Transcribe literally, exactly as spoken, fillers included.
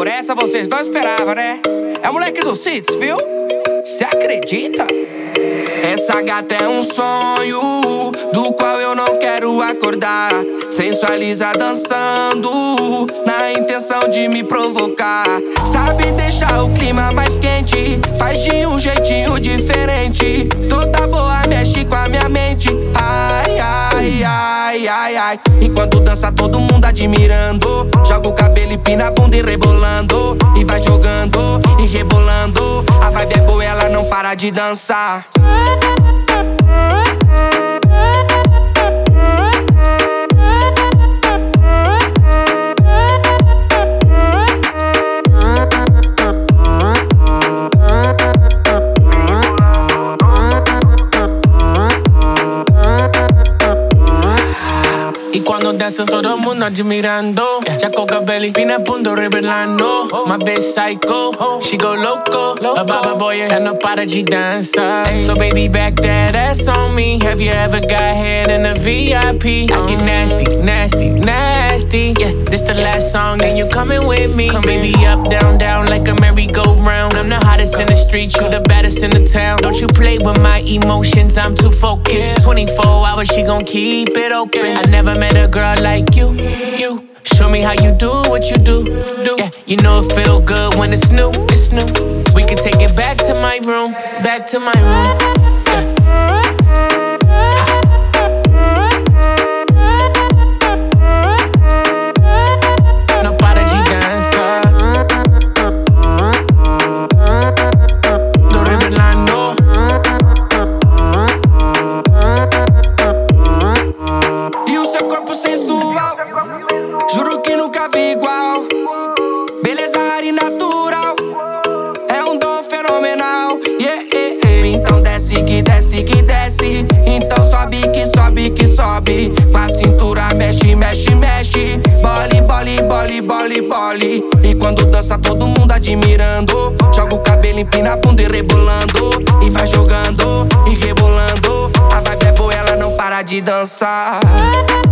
Por essa vocês não esperavam, né? É o moleque do Cits, viu? Cê acredita? Essa gata é um sonho do qual eu não quero acordar. Sensualiza dançando na intenção de me provocar. Sabe deixar o clima mais quente, faz de um jeitinho diferente. Toda boa mexe com a minha mente. Ai, ai, ai, ai, ai. Enquanto dança todo mundo admirando, joga o cabelo, empina a bunda e rebolando. E vai jogando e rebolando. A vibe é boa, ela não para de dançar. Y cuando danza todo el mundo admirando. Chaco cabelli, pina punto revelando. My bitch psycho, she go loco. A baba boy, ela não para de dançar. So baby, back that ass on me. Have you ever got head in a V I P? I get nasty, nasty, nasty. Yeah, this the last song, then you coming with me. Come baby, up, down, down like a merry-go-round. I'm the hottest in the street, you the baddest in the town. Don't you play with my emotions, I'm too focused. twenty-four hours, she gon' keep it open. I never met a girl like you, you. Show me how you do what you do, do. Yeah, you know it feel good when it's new, it's new. We can take it back to my room, back to my room. Juro que nunca vi igual. Beleza rara e natural. É um dom fenomenal. Yeah, yeah, yeah. Então desce que desce que desce. Então sobe que sobe que sobe. Com a cintura mexe, mexe, mexe. Bole, bole, bole, bole, bole. E quando dança todo mundo admirando. Joga o cabelo, empina a bunda e rebolando. E vai jogando e rebolando. A vibe é boa, ela não para de dançar.